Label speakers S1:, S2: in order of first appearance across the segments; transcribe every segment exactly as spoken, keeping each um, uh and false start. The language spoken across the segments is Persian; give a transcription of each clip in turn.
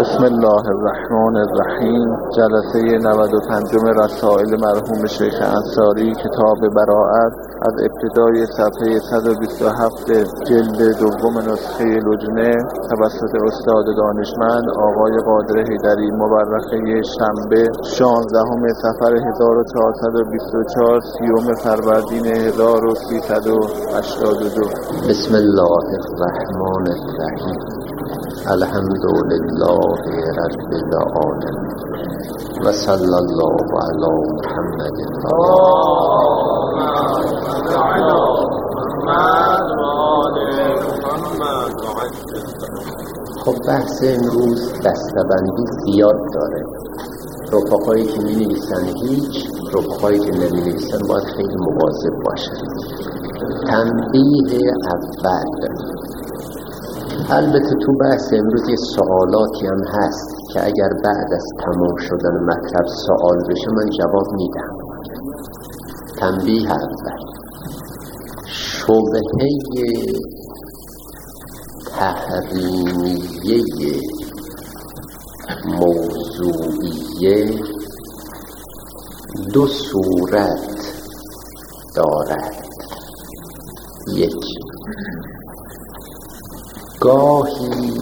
S1: بسم الله الرحمن الرحیم. جلسه نود و پنج رسائل مرحوم شیخ انصاری، کتاب براءت، از ابتدای صفحه صد و بیست و هفت جلد دوم نسخه لجنه توسط استاد دانشمند آقای قادر حیدری، مورخه شنبه شانزدهم صفر هزار و چهارصد و بیست و چهار، سیوم فروردین هزار و سیصد و هشتاد و دو.
S2: بسم الله الرحمن الرحیم. الحمد لله رب العالمین و صلی الله علی محمد. خب بحث امروز دستبندی زیاد داره. رفقایی که می نویسن هیچ، رفقایی که نمی نویسن باید خیلی مواظب باشن. تنبیه اول، البته تو بحث امروز یه سوالاتی هم هست که اگر بعد از تمام شدن مطلب سوال بشه من جواب میدم. تنبیه اول، شبهه تحریمیه موضوعیه دو صورت دارد. یک، گاهی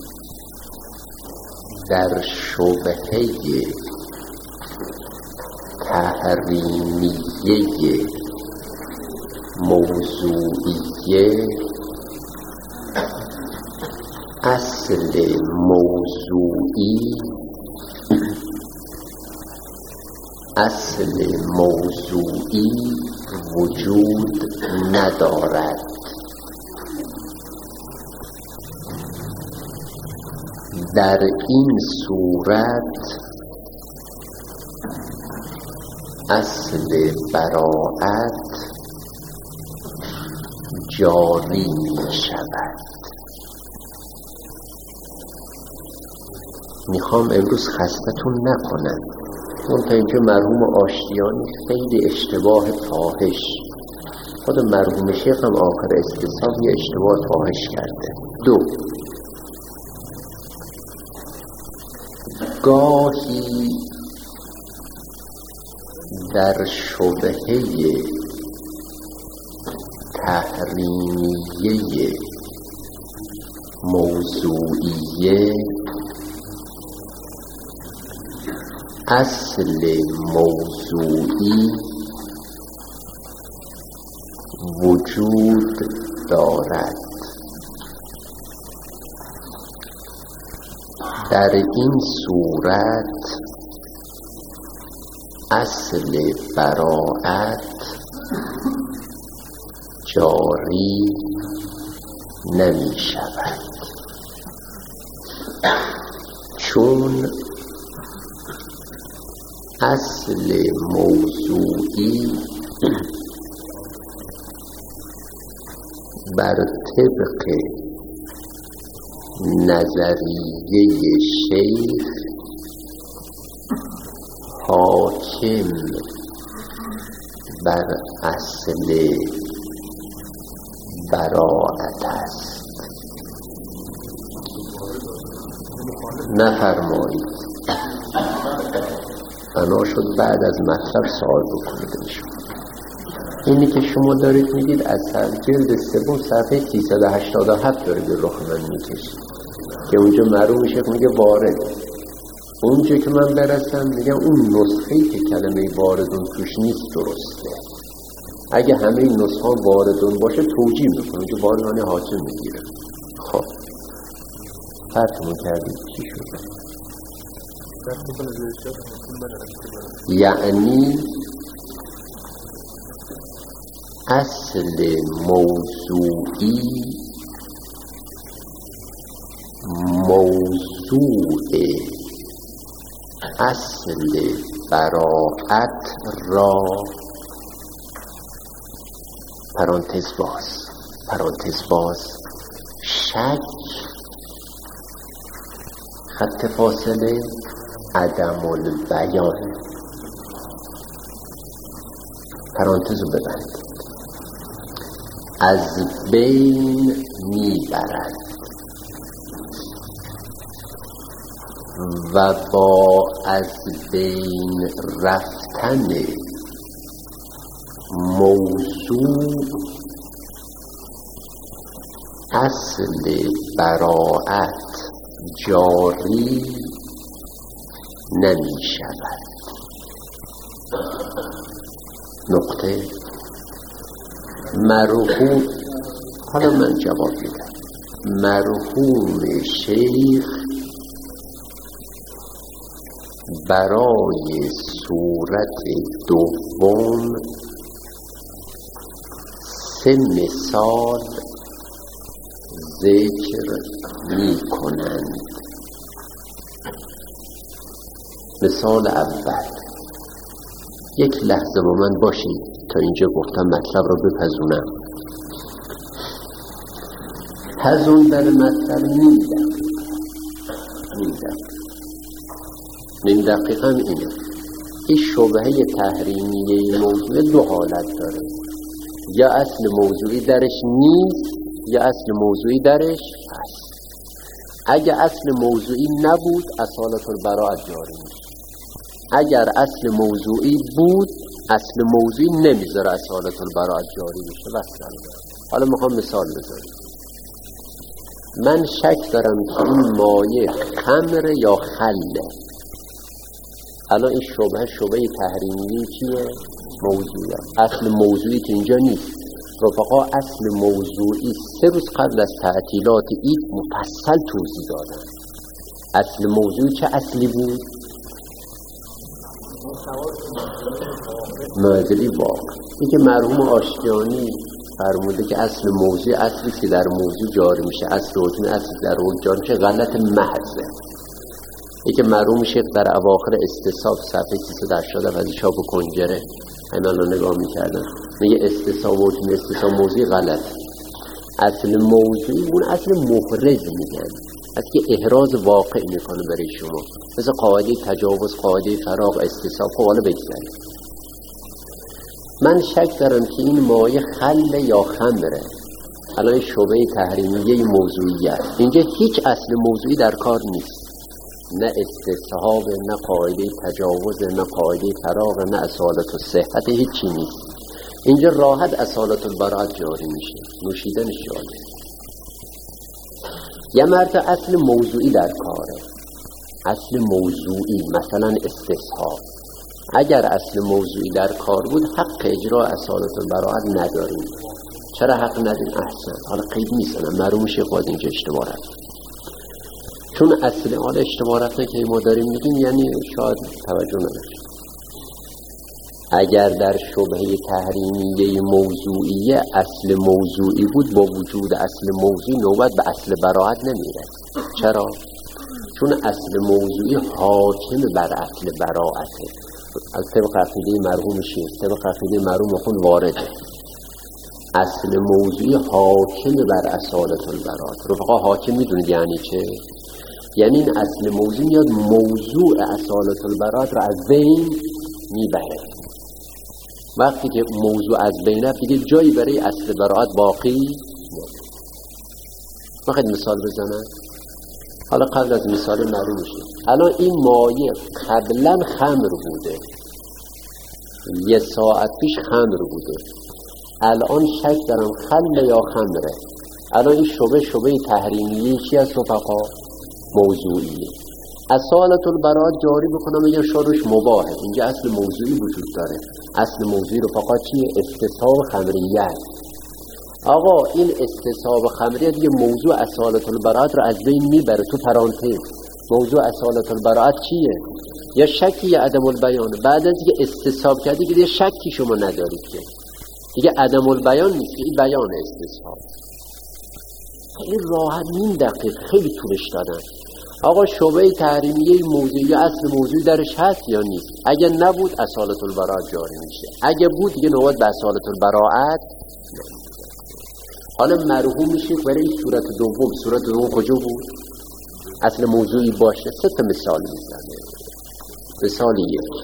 S2: در شبهه تحریمیه موضوعیه اصل موضوعی اصل موضوعی وجود ندارد. در این صورت اصل براءت جاری می شود. میخوام امروز خستتون نکنم، اون تا اینجا مرحوم آشتیانی خیلی اشتباه فاحش، خود مرحوم شیخ هم آخر استصحاب یه اشتباه فاحش کرده. دو، گاهی در شبهه تحریمیه موضوعیه اصل موضوعی وجود دارد. در این صورت اصل براءت جاری نمی شود، چون اصل موضوعی بر طبق نظریه شیخ حاکم بر اصل براءت است. نفرمایید، بنا شد بعد از مطلب سوال بکنید. اینی که شما دارید میگید از جلد سوم صفحه سیصد و هشتاد و هفت داره به رخ من میکشید که اونجا معروف شیخ میگه وارد. اونجا که من برسم میگم اون نسخه‌ای که کلمه واردون توش نیست درسته. اگه همه این نسخه واردون باشه توجیه میکنه، اونجا واردون حاکم میگیره. خب فرقمون کردید چی شد؟ یعنی اصل موضوعی موضوع اصل براءت را پرانتز باز پرانتز باز شک خط فاصله عدم البیان پرانتزو ببندید از بین میبرد. و با از بین رفتن موضوع اصل براءت جاری نمی شود. نقطه مرحوم، حالا من جواب میدم، مرحوم شیخ برای صورت دوم سه مثال ذکر می کنند. مثال اول، یک لحظه با من باشید تا اینجا گفتم مطلب را بپزونم. پزون در مطلب نیم دقیق نیم دقیق نیم دقیق هم اینه. این شبهه تحریمیه موضوع دو حالت داره، یا اصل موضوعی درش نیست یا اصل موضوعی درش هست. اگر اصل موضوعی نبود اصالت البراءت جاری میشه. اگر اصل موضوعی بود اصل موضوعی نمیذاره اصالت البراءت جاری میشه. مثلا حالا میخوام مثال بزنم. من شک دارم که این مایه خمر یا خله. الان این شبهه شبهه تحریمی چیه؟ موضوعی. اصل موضوعی که اینجا نیست. رفقا اصل موضوعی سه روز قبل از تعطیلات عید مفصل توضیح دادن. اصل موضوعی چه اصلی بود؟ معادلی واقع. این که مرحوم آشتیانی فرموده که اصل موضوع اصلی که در موضوع جاری میشه، اصل حکم اصلی در حکم جاری میشه، غلط محضه. این که مرحوم شیخ در اواخر استصحاب صفحه سیصد و هشتاد از چاپ و کنجره همین الان نگاه میکردن، میگه استصحاب و حکم استصحاب موضوع غلط. اصل موضوعی اون اصل محرز میگن، از که احراز واقع میکنه برای شما، مثل قاعده تجاوز، قاعده فراغ، استصحاب. خب حالا بگذاریم. من شک دارم که این مایه خل یا خمره. الان شبهه تحریمیه موضوعیه. اینجا هیچ اصل موضوعی در کار نیست، نه استصحاب، نه قاعده تجاوز، نه قاعده فراغ، نه اصالت و صحت، هیچی نیست. اینجا راحت اصالت البراءت جاری میشه، نوشیدن جاری. یه مرد اصل موضوعی در کاره، اصل موضوعی مثلا استصحاب. اگر اصل موضوعی در کار بود حق اجرا اصالت البراءت نداریم. چرا حق نداریم؟ احسن، حالا قید نیستن، مرحوم شیخ باید اینجا اشتباه رفت. چون اصل حال اشتباه رفته که ما داریم میگیم یعنی شاید توجه نداشت. اگر در شبهه تحریمیه موضوعیه اصل موضوعی بود، با وجود اصل موضوعی نوبت به اصل براءت نمیره. چرا؟ چون اصل موضوعی حاکم بر اصل براءته. از طبق عقیده مرحوم شیخ، طبق عقیده مرحوم خون وارده. اصل موضوعی حاکم بر اصالت البراءت. رفقا حاکم میدونید یعنی چه؟ یعنی این اصل موضوع میاد موضوع اصالت البراءت را از بین میبره. وقتی که موضوع از بین رفت دیگه جایی برای اصل براءت باقی نیست. میخواید مثال بزنم؟ حالا قبل از مثال معلوم میشه. الان این مایه قبلا خمر بوده، یه ساعت پیش خمر بوده، الان شک دارم خل یا خمره. الان این شبه شبه تحریمیه چی از رفقا؟ موضوعیه. اصالت البراءت جاری بکنم یا شروش مباهه. اینجا اصل موضوعی وجود داره. اصل موضوعی رفقا چیه؟ استصحاب خمریت. آقا این استصحاب خمریت دیگه موضوع اصالت البراءت رو از بین میبره. تو پرانتز موضوع اصالت البراءت چیه؟ یا شکی یا عدم البیان. بعد از دیگه استصحاب کردی دیگه شکی شما ندارید که دیگه عدم البیان نیست، این بیان استصحاب. این راحت نیم دقیق خیلی طولش دادن. آقا شبهه تحریمیه موضوعی اصل موضوعی درش هست یا نیست؟ اگه نبود اصالت البراءت جاری میشه، اگه بود دیگه نوبت به اصالت البراءت. حالا مرحوم میشه برای این صورت دوم. صورت دوم کجا بود؟ اصل موضوعی باشه. سه تا مثال میزنه. مثال یک،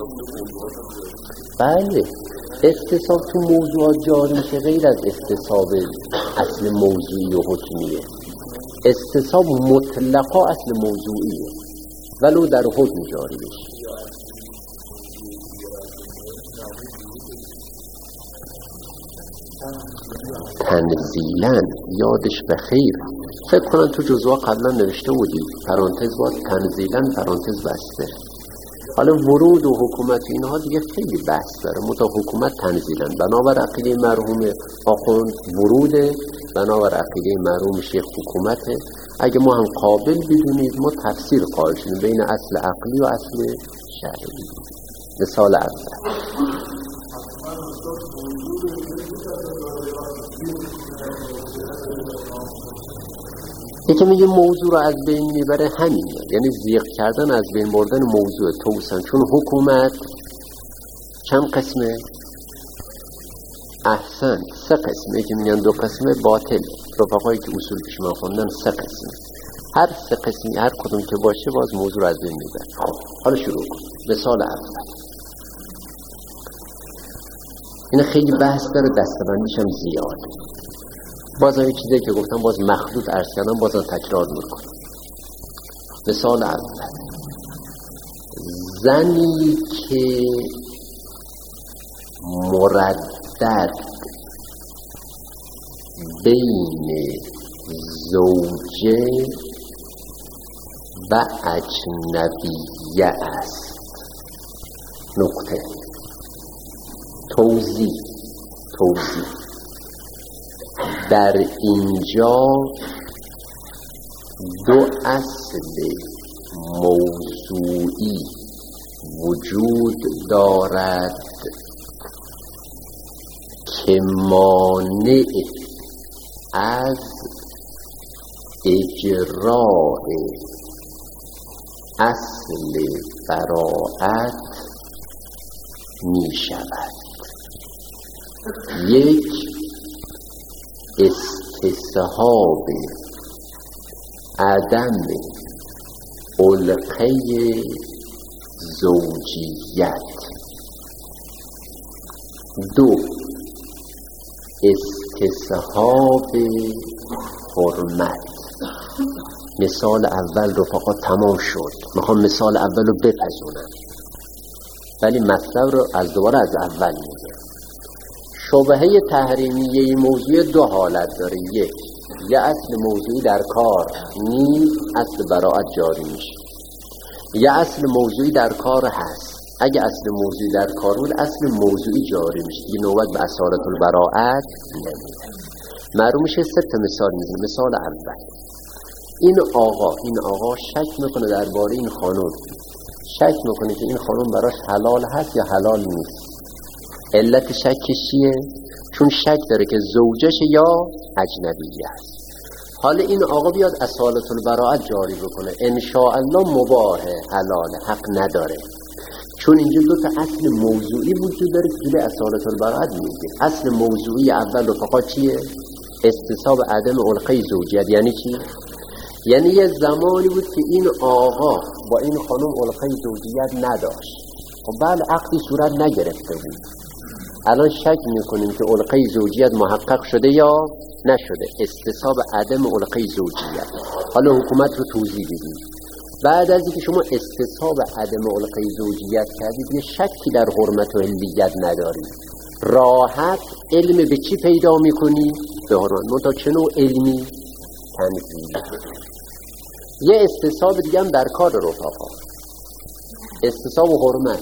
S2: بله استصحاب تو موضوعات جاری میشه غیر از استصحاب اصل موضوعی و حکمیه. استصحاب مطلقا اصل موضوعیه. ولو در حکم جاری بشه. تنزیلاً یادش به خیر، فکر کنم تو جزوه قبلا نوشته بودی پرانتز باید تنزیلاً پرانتز بسته. حالا ورود و حکومت اینها دیگه خیلی بحث داره. متا حکومت تنزیلاً بنابر عقیده مرحوم آخوند وروده، بنابر عقیده مرحوم شیخ حکومته. اگه ما هم قابل بدونید ما تفسیر قائل شدیم بین اصل عقلی و اصل شرعی. مثال اول یکی میگه موضوع رو از بین میبره همینه، یعنی زیغ کردن از بین بردن موضوع توسن. چون حکومت چند قسمه؟ احسن سه قسمه. یکی میگن دو قسمه باطل، رفقایی که اصول پیش ما خوندن سه قسمه. هر سه قسمی هر کدوم که باشه باز موضوع رو از بین میبره. خب حالا شروع کن. مثال اول این خیلی بحث داره، دستبندیش هم زیاده. باز هم چیزی که گفتم باز مخلوط عرض کردم بازم تکرار میکنم. مثال اول زنی که مردد بین زوجه و اجنبیه است. نقطه توضیح توضیح در اینجا دو اصل موضوعی وجود دارد که مانع از اجراء اصل براءت می شود. یک استصحاب عدم علقه زوجیت، دو استصحاب حرمت. مثال اول رفقا تمام شد. میخوام مثال اول رو بپذونم ولی مطلب رو از دوباره از اول میگم. شبهه تحریمیه موضوع دو حالت داره. یک، یه اصل موضوعی در کار نیست، اصل براءت جاری میشه. یه اصل موضوعی در کار هست، اگه اصل موضوعی در کار بود اصل موضوعی جاری میشه، دیگه نوبت به اصالت البراءت نمیده. معلوم میشه. سه تا مثال میزنم. مثال اول این آقا این آقا شک میکنه درباره این خانم، شک میکنه که این خانم براش حلال هست یا حلال نیست. علت شکش چیه؟ چون شک داره که زوجش یا اجنبیه است. حالا این آقا بیاد اصالت البراءت جاری بکنه، ان شاء الله مباهه، حلاله، حق نداره. چون اینجا دو تا اصل موضوعی وجود داره که جلوی اصالت البراءت میگیره. اصل موضوعی اول رفقا چیه؟ استصحاب عدم علقه زوجیت. یعنی چی؟ یعنی یه زمانی بود که این آقا با این خانم علقه زوجیت نداشت. خب بله عقدی صورت نگرفته بود. الان شک میکنیم که علقه زوجیت محقق شده یا نشده. استصحاب عدم علقه زوجیت. حالا حکومت رو توضیح بدید. بعد از اینکه شما استصحاب عدم علقه زوجیت کردید یه شکی در حرمت و حلیت ندارید، راحت علم به چی پیدا میکنی؟ به حرمت. منتها چه نوع علمی؟ تنزیلی. یه استصحاب دیگه هم در کار رفقا، استصحاب و حرمت.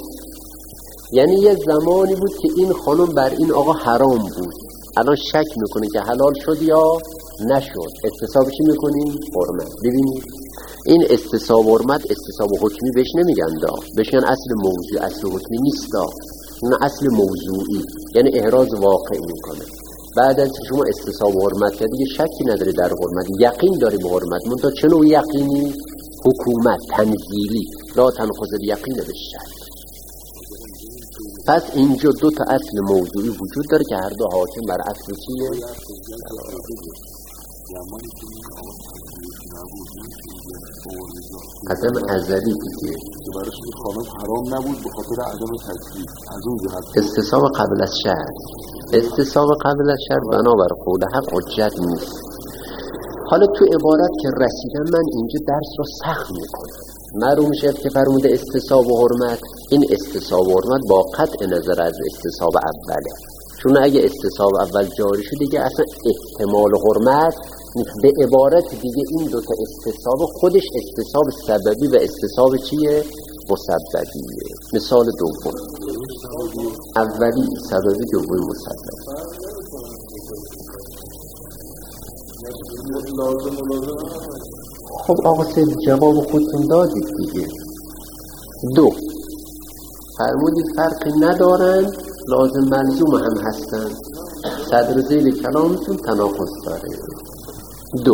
S2: یعنی یه زمانی بود که این خانم بر این آقا حرام بود، الان شک میکنه که حلال شد یا نشد. استصحاب چی میکنیم؟ حرمت. ببینید این استصحاب حرمت استصحاب حکمی بهش نمیگن دا، بهش میگن اصل موضوعی. اصل حکمی نیست دا، اون اصل موضوعی، یعنی احراز واقع میکنه. بعد از که شما استصحاب حرمت کردی دیگه شکی نداری در حرمت، یقین داری به حرمت. منتها چه نوع یقینی؟ حکومت تنزیلی، لا تنقض الیقین بالشک. پس اینجا دو تا اصل موضوعی وجود داره که هر دو حاکم بر اصل چیه؟ عدم ازلی دیگه
S3: که براش این خانم حرام نبود به خاطر عدم تکلیف. از اون جهت
S2: استصحاب قبل از شرع، استصحاب قبل از شرع بنابر قول حق حجت نیست. حالا تو عبارت که رسیدم من اینجا درس رو سخت میکنم. مرحوم شیخ که فرموده استصحاب و حرمت، این استصحاب و حرمت با قطع نظر از استصحاب اوله، چون اگه استصحاب اول جاری شد دیگه اصلا احتمال حرمت به عبارت دیگه این دوتا استصحاب خودش استصحاب سببی و استصحاب چیه؟ مسببیه. مثال دوم، اولی سببی، دومی مسببی. خب آقا سید جواب خودتون دادید دیگه. دو، فرمودید فرقی ندارن، لازم ملزوم هم هستن، صدر زیل کلامتون تناقض داره. دو،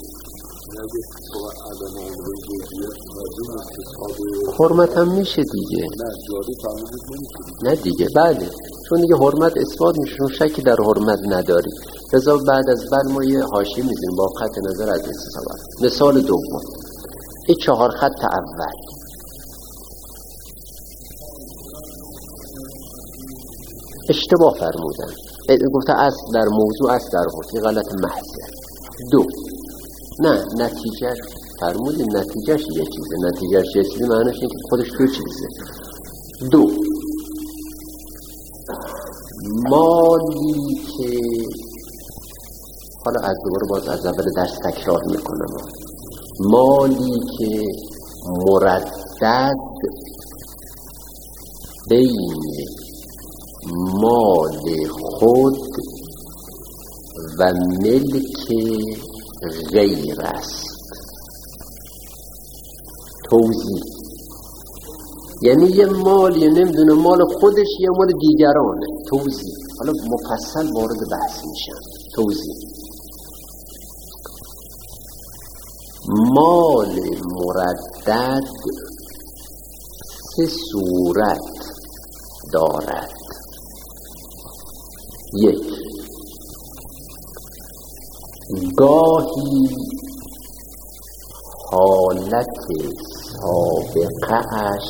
S2: حرمت هم میشه دیگه. نه دیگه، بله، چون دیگه حرمت اثبات میشه، چون شکی در حرمت نداری. لذا بعد از بر ما یه حاشیه میذاریم با قطع نظر از استصحاب. مثال دوم، این چهار خط اول، اشتباه فرمودن، گفته اصل در موضوع، اصل در حکم، غلط محضه. دو، نه نتیجه فرمودی، نتیجهش یه چیزه، نتیجهش یه چیزه معنیش اینه که خودش دو چیزه. دو، مالی که، حالا از دوباره باز از اول درس تکرار میکنم، مالی که مردد بین مال خود و ملک غیر است. توضیح یعنی یه مال، یه نمیدونه مال خودش یه مال دیگرانه. توضیح، حالا مفصل وارد بحث میشم. توضیح، مال مردد سه صورت دارد. یک، گاهی حالت سابقه اش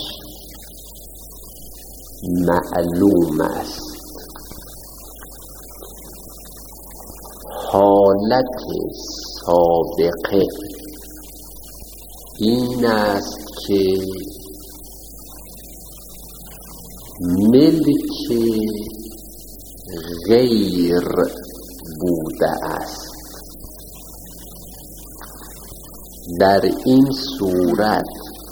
S2: معلوم است، حالت سابقه این است که ملک غیر بوده است. در این صورت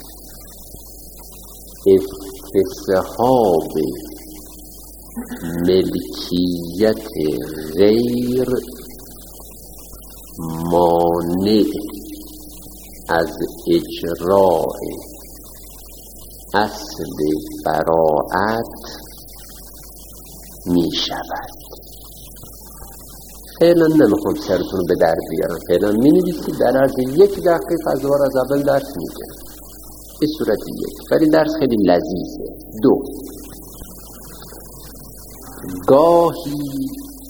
S2: استصحاب ملکیت غیر مانع از اجراء اصل براءت می شود. فعلا نمیخوام سرتون به در بیارم، فعلا می نویسید، در عرض یک دقیقه فضوار از اول درس میگم به صورت یک، ولی درس خیلی لذیذه. دو، گاهی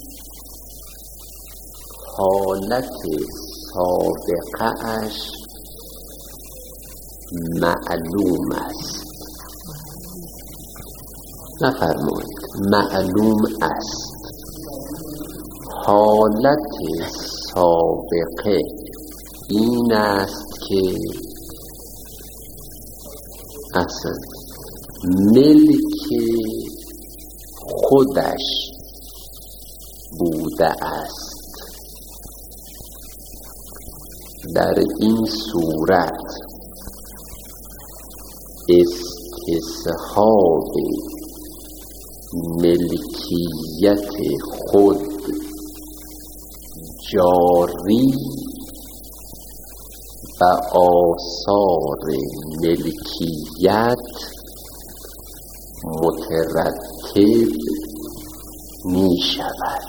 S2: حالت سابقه اش معلوم است. نفرمایید معلوم است، حالت سابقه این است که اصلا ملک خودش بوده است. در این صورت استصحاب ملکیت خود جاری و آثار ملکیت مترتب می شود.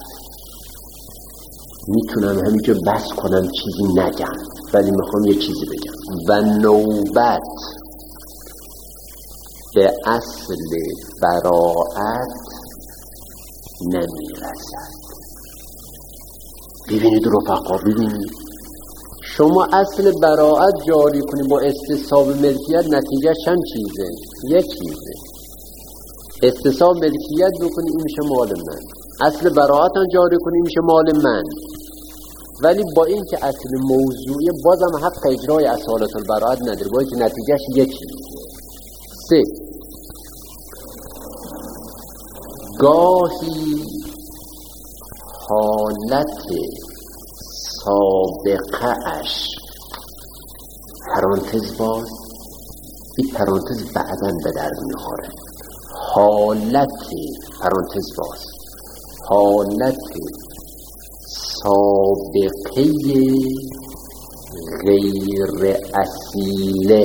S2: میتونم همینجا بس کنم چیزی نگم، ولی میخوام یه چیزی بگم. و نوبت به اصل براءت نمیرسد. ببینید رفقا، ببینید شما اصل براءت جاری کنید با استصحاب ملکیت، نتیجه چند چیزه؟ یک چیزه. استصحاب ملکیت بکنید این میشه مال من، اصل براءت هم جاری کنید میشه مال من. ولی با این که اصل موضوعی بازم حق اجرای اصالت البراءت نداره، با این که نتیجهش یکی. سه، گاهی حالت سابقه اش پرانتز باز، این پرانتز بعداً به درد میخوره، حالت پرانتز باز حالت سابقه غیر اصیله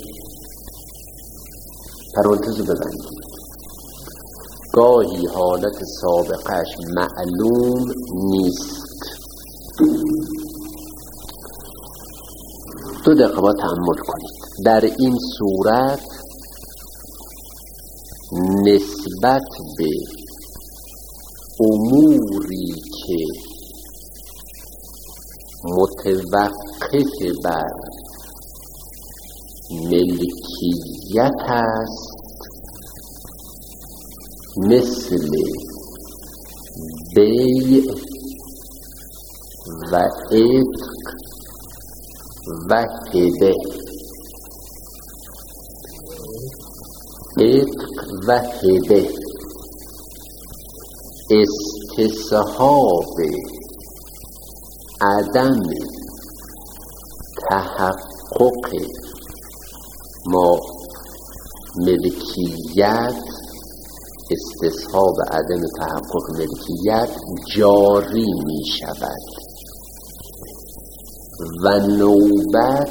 S2: پرانتز رو ببندید. گاهی حالت سابقهش معلوم نیست. دو دقیقه با تأمل کنید. در این صورت نسبت به اموری که متوقف بر ملکیت است، مثل بیع و عتق و هبه، عتق و هبه استصحاب عدم تحقق ما ملکیت، استصحاب عدم تحقق ملکیت جاری می شود و نوبت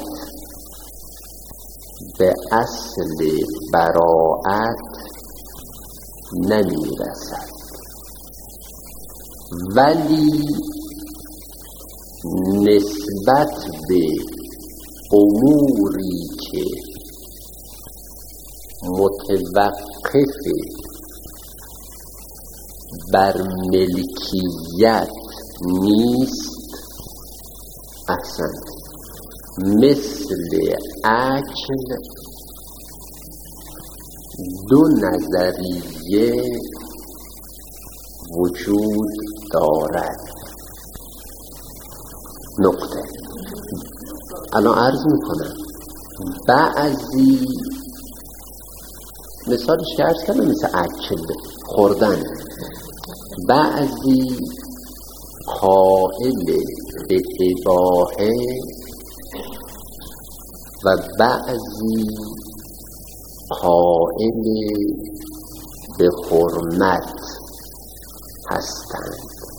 S2: به اصل براءت نمی رسد. ولی نسبت به اموری که متوقف بر ملکیت نیست، احسن، مثل عقل دو نظریه وجود دارد. نقطه. الان عرض میکنم بعضی مثالش که عرض کردم مثل اکل خوردن، بعضی قائل به اباحه و بعضی قائل به حرمت هستند.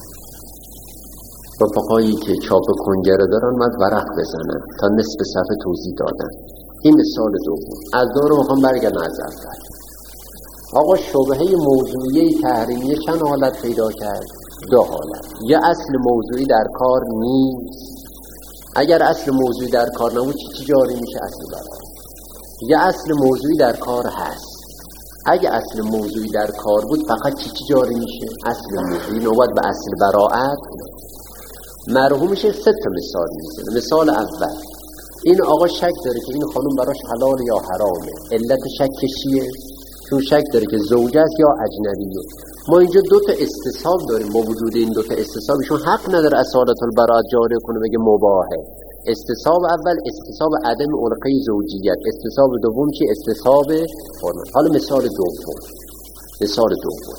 S2: رفقایی که چاپ کنگره دارن باید ورق بزنن تا نصف صفحه توضیح دادن. این مثال دوم. از دو رو میخوام برگردم از اول. آقا شبهه موضوعی تحریمیه چند حالت پیدا کرد؟ دو حالت. یا اصل موضوعی در کار نیست، اگر اصل موضوعی در کار نبود چی چی جاری میشه؟ اصل براءت. یا اصل موضوعی در کار هست، اگه اصل موضوعی در کار بود فقط چی چی جاری میشه؟ اصل موضوعی. نوبت به اصل براءت مرحومش سه تا مثال میزنه. مثال اول، این آقا شک داره که این خانم براش حلال یا حرامه. علت شک چیه؟ چون شک داره که زوجه است یا اجنبیه. ما اینجا دو تا استصحاب داریم. با وجود این دو تا استصحاب ایشون حق نداره اصالت البراءت جاری کنه بگه مباحه. استصحاب اول استصحاب عدم علقه زوجیت، استصحاب دوم چی؟ استصحاب حرمت. حالا مثال دوم، مثال دوم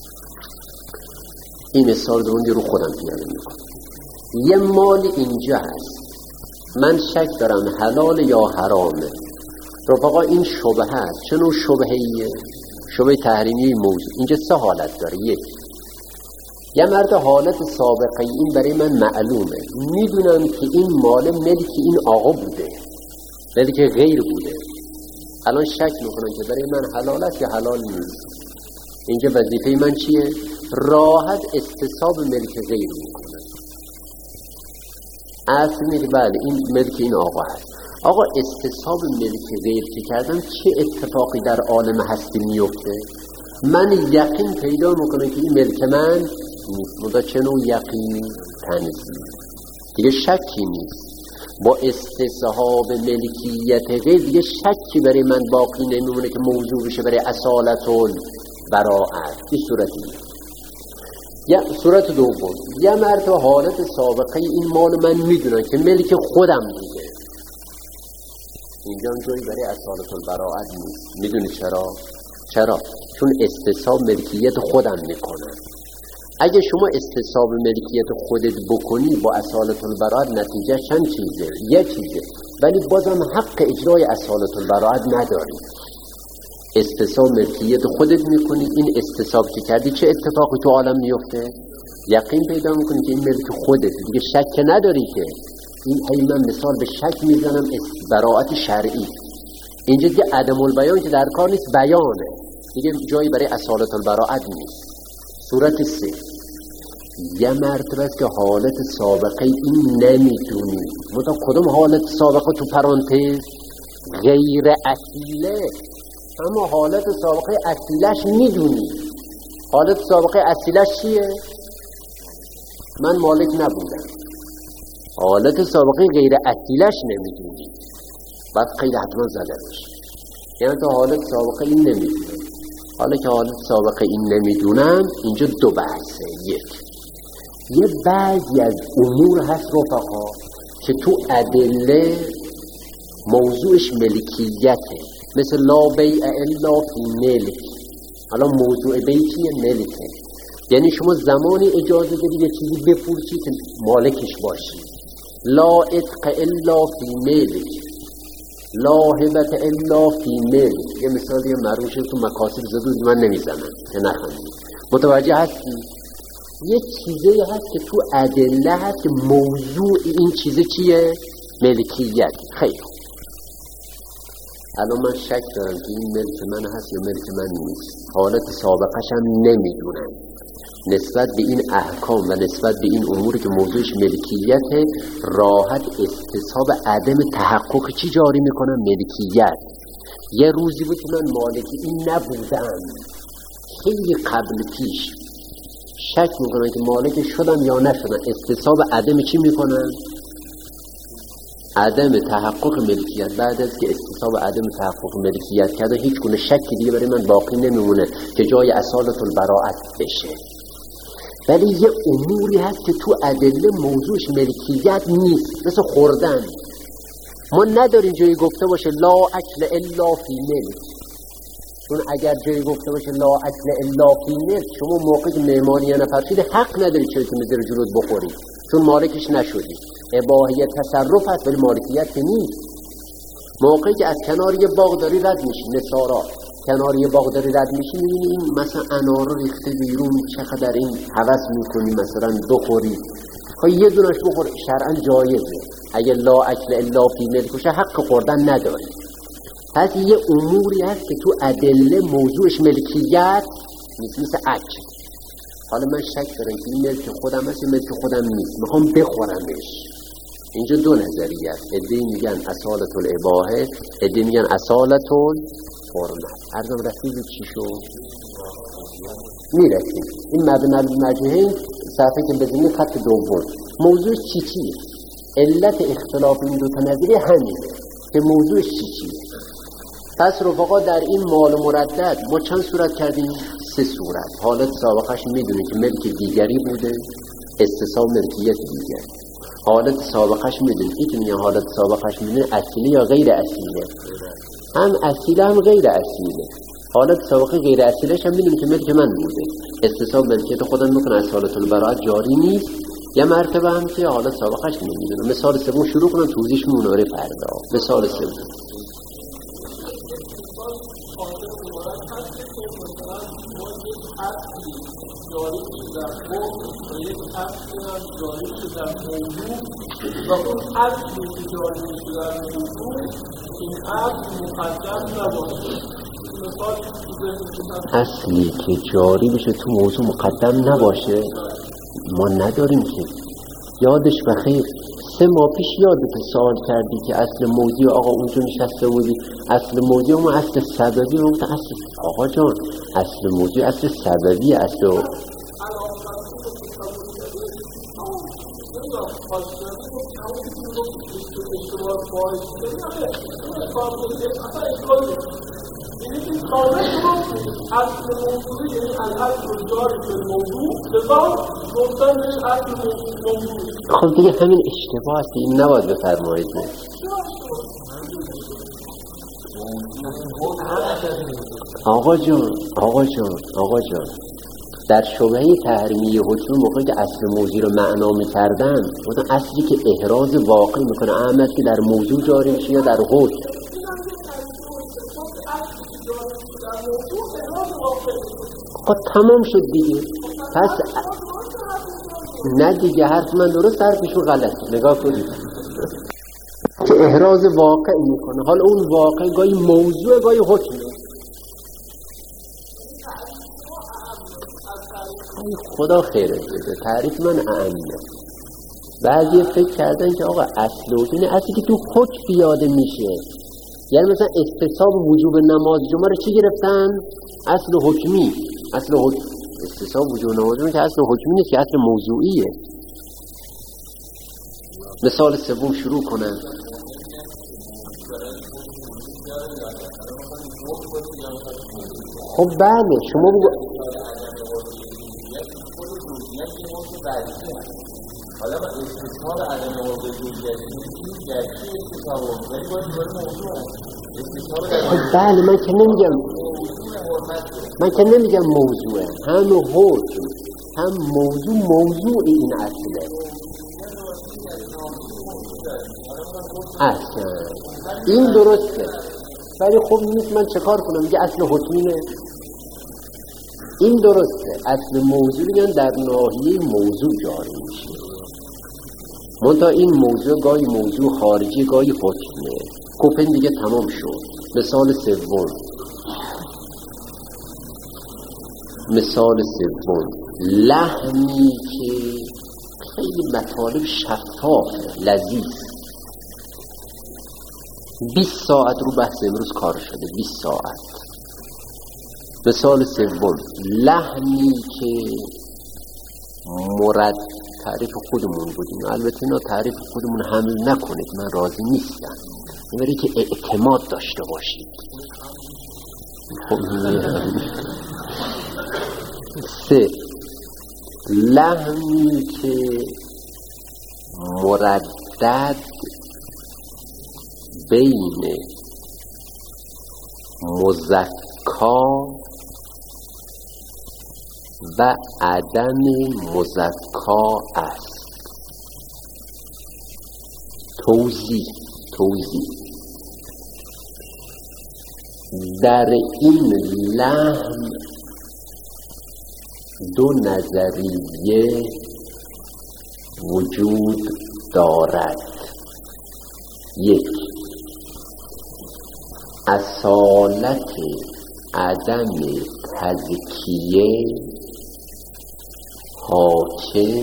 S2: این مثال دوم رو خودم پیاده میکنم. یه مال اینجا هست، من شک دارم حلال یا حرامه. رفقا این شبهه هست. چه نوع شبهه‌ایه؟ شبهه تحریمی موضوع. اینجا سه حالت داره. یک، یه مرد حالت سابقه این برای من معلومه، میدونم که این مال ملک این آقا بوده، ملک غیر بوده. الان شک میکنم که برای من حلال است یا حلال نیست. اینجا وظیفه من چیه؟ راحت استصحاب ملک غیر میکنم. اصل میگه بله این ملک این آقا هست. آقا استصحاب ملک غیر که کردم چه اتفاقی در عالم هستی میفته؟ من یقین پیدا میکنم که این ملک من نیست. مدا چه نوع یقینی؟ تنزیل. دیگه شکی نیست. با استصحاب ملکیت غیر دیگه شکی برای من باقی نمیمونه که موضوع بشه برای اصالت البراءت. این صورتی. یا صورت دوم، یه مرتبه حالت سابقه این مال من میدونم که ملک خودم بوده، اینجا جایی برای اصالت البراءت نیست. میدونی چرا؟ چرا؟ چون استصحاب ملکیت خودم میکنم. اگه شما استصحاب ملکیت خودت بکنی با اصالت البراءت نتیجه چند چیزه؟ یه چیزه، ولی بازم حق اجرای اصالت البراءت نداری. استصحاب ملکیت خودت میکنی، این استصحاب که کردی چه اتفاقی تو عالم میفته؟ یقین پیدا میکنی که این ملک خودت، دیگه شک نداری که این. ای من مثال به شک میزنم براءت شرعی، اینجا دیگه عدم البیان که در کار نیست، بیانه دیگه، جایی برای اصالت البراءت نیست. صورت سه، یه مرتبه است که حالت سابقه این نمیدونی. مطمئن کدوم حالت سابقه تو پرانتز؟ غیر اصیله، اما حالت سابقه اصیلش میدونی. حالت سابقه اصیلش چیه؟ من مالک نبودم. حالت سابقه غیر اصیلش نمیدونی، بعد خیلی حتما زده بشه. یعنی تو حالت سابقه این نمیدونی. حالا که حالت سابقه این نمیدونم، اینجا دو بحثه. یک، یه بعضی از امور هست رفقا که تو ادله موضوعش ملکیته، مثل لا بیع الا فی ملک. حالا موضوع بیع چیه؟ ملکه. یعنی شما زمانی اجازه داری یه چیزی بفروشی که مالکش باشی. لا عتق الا فی ملک، لا هبت الا فی ملک. یه مثال دیگه مروشه تو مکاسب زدود من نمیزنم که نخوندی. متوجه هستی؟ یه چیزی هست که تو ادله هست که موضوع این چیزه چیه؟ ملکیت. خیلی الان من شک دارم که این ملک من هست یا ملک من نیست. حالت سابقش هم نمیدونم. نسبت به این احکام و نسبت به این اموری که موضوعش ملکیته، راحت استصحاب عدم تحقق چی جاری میکنم؟ ملکیت. یه روزی بود که من مالک این نبودم، خیلی قبل پیش شک میکنم که مالک شدم یا نشدم، استصحاب عدم چی میکنم؟ عدم تحقق ملکیت. بعد از که استصحاب عدم تحقق ملکیت کرده، هیچ گونه شکی دیگه برای من باقی نمیمونه که جای اصالت البراءت بشه. ولی یه اموری هست که تو ادله موضوعش ملکیت نیست، مثل خوردن. ما نداریم جایی گفته باشه لا اکل الا فی ملک، چون اگر جایی گفته باشه لا اکل الا فی ملک، شما موقعی که معماری یا نفرشید حق نداری چرا که میذاره جلوت بخوری، چون مالکش نشدی. اباحیت تصرف هست ولی مالکیت که نیست. موقعی که از کنار یه باغ داری رد میشی، نصارا کنار یه باغ داری رد میشی، میبینی این مثلا انار ریخته بیرون، چقدر این هوس میکنی مثلا بخوری، خب یه دونش بخور، شرعا جایزه. اگه لا اکل الا فی ملکشه حق خوردن نداری. پس یه اموری هست که تو ادله موضوعش ملکیت نیست، مثل اکل. حالا من شک دارم که این ملک خودم هست یا ملک خودم نیست، میخوام بخورمش. اینجا دو نظریه است. عده‌ای میگن اصالت الاباحه، عده‌ای میگن اصالت الحرمت. عرضم رسیدی چی شد؟ میرسیم. این مبنی المجهین صفحه که بزنید خط دوم. موضوع چی چیه؟ علت اختلاف این دو تا نظریه همینه که موضوع چی چیه. پس رفقا در این مال مردد ما چند صورت کردیم؟ سه صورت. حالت سابقش میدونی که ملک دیگری بوده، استصحاب ملکیت دیگری. حالت سابقش میدونی که میگن حالت سابقش میدونی اصیله یا غیر اصیله، هم اصیله هم غیر اصیله. حالت سابقه غیر اصیلش هم میدونی که ملک من بوده، استصحاب ملکیت خودم میکنه، از حالت البراءت جاری نیست. یه مرتبه هم که حالت سابقش نمیدونم. مثال سوم شروع کنم توضیحش میونه فردا. مثال سوم
S4: جاری شده در خود و یک اصلی هم جاری شده در موضوع و اون اصلی که جاری شده در موضوع این اصل مقدم نباشه.
S2: اصلی که جاری بشه تو موضوع مقدم نباشه ما نداریم که. یادش بخیر سه ماه پیش یادت سوال کردی که اصل موضوع آقا اونجا نشسته بودی، اصل موضوع ما اصل سببی رو اصل آقا جان اصل موضوع اصل سببی اصل
S4: تازه درست میگه اصل موضوعی یعنی الاصل الجاری فی الموضوع لذا گفتن بهش اصل موضوعی.
S2: خب دیگه همین اشتباه است، این نباید بفرمایید. آقا جان آقا جان آقا جان در شبهه تحریمی حکم موقعی که اصل موضوع رو معنا می‌کردن بودن اصلی که احراز واقع میکنه احمد که در موضوع جاری میشه یا در حکم. خب تمام شد دیگه. پس نه دیگه حرف من درست حرفشون غلط. نگاه کنید که احراز واقع میکنه، حالا اون واقع گاهی موضوع گاهی حکمه. خدا خیره بده، تعریف من اعمه. بعضی فکر کردن که آقا اصل و این اصلی که تو حکم پیاده میشه، یعنی مثلا استصحاب وجوب نماز جمعه رو چی گرفتن؟ اصل حکمی. اصل حکم استصحاب وجوب نماز جمعه که اصل حکمی نیست، که اصل موضوعیه. مثال سوم شروع کنن. خب بله شما بگو
S1: حالا با استثمار عدم موضوعیت این گرچه استثمار ولی باید باید موضوع
S2: خب بله من که نمیگم من که نمیگم موضوعه، هم حکم هم موضوع موضوع این اصله. اصلا این درسته ولی خب نیست، من چه کار کنم؟ میگه اصل حکمینه. این درسته، اصل موضوع میگن در ناحیه موضوع جاری میشه، منتها این موضوع گاهی موضوع خارجی گاهی حکمه. کوپن دیگه تمام شد. مثال سوم مثال سوم لحمی که خیلی مطالب شفاف لذیذ، بیست ساعت رو بحث امروز کار شده، بیست ساعت. مثال سوم لحمی که مرد تعریف خودمون بودیم، البته اینا تعریف خودمون حمل نکنید، من راضی نیستم، میبری که اعتماد داشته باشید. سه لحمی که مردد بین مزکا و عدم مزکا است. توضیح توضیح در این لحن دو نظریه وجود دارد. یک، اصالت عدم تزکیه حاکم،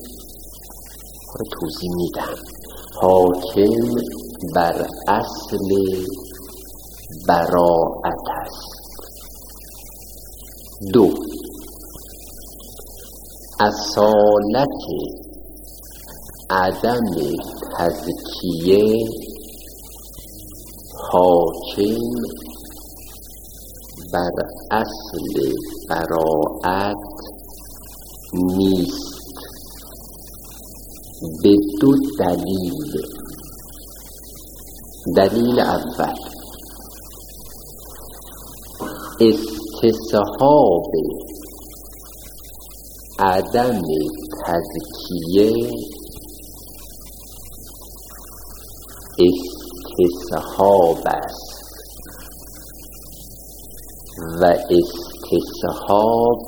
S2: توضیح میدم، حاکم بر اصل براءت است. دو، اصالت عدم تزکیه حاکم بر اصل براءت نیست به دو دلیل. دلیل اول، استصحاب عدم تزکیه استصحاب است و استصحاب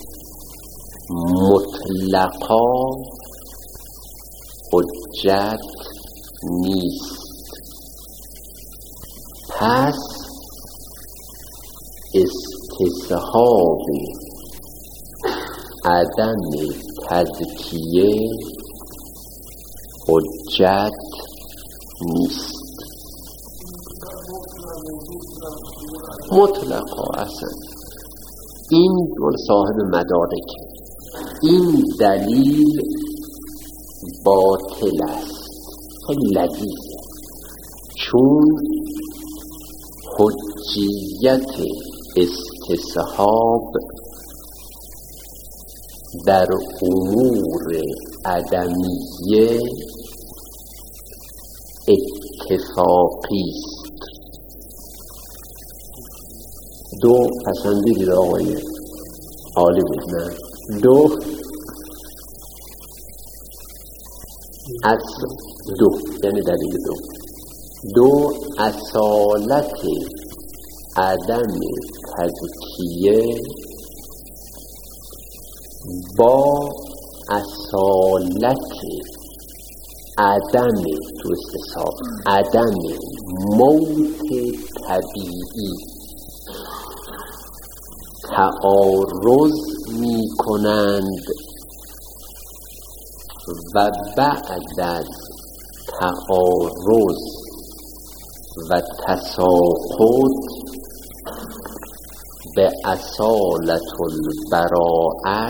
S2: مطلقا حجت نیست. پس استصحاب عدم تزکیه حجت نیست مطلقا. اصلا این صاحب مدارک این دلیل باطل است. خیلی لذیذه، چون حجیت استصحاب در امور عدمیه اتفاقی است. دو پسندیدید آقای عالی بود نه؟ دو اصل دو یعنی دلیل دو دو اصالت عدم تزکیه با اصالت عدم تو استصحاب عدم موت طبیعی تعارض می کنند و بعد از تعارض و تساقط به اصالت البراءت